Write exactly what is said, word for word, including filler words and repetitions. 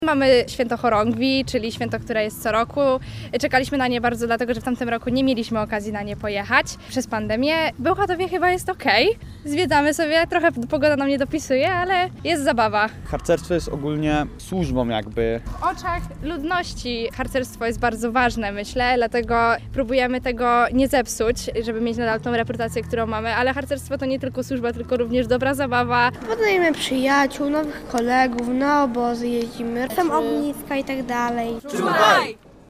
Mamy święto chorągwi, czyli święto, które jest co roku. Czekaliśmy na nie bardzo, dlatego że w tamtym roku nie mieliśmy okazji na nie pojechać przez pandemię. W Bełchatowie chyba jest okej. Zwiedzamy sobie, trochę pogoda nam nie dopisuje, ale jest zabawa. Harcerstwo jest ogólnie służbą jakby. W oczach ludności harcerstwo jest bardzo ważne, myślę, dlatego próbujemy tego nie zepsuć, żeby mieć nadal tą reputację, którą mamy, ale harcerstwo to nie tylko służba, tylko również dobra zabawa. Poznajemy przyjaciół, nowych kolegów, na obozy jeździmy, są ogniska i tak dalej. Czuwaj!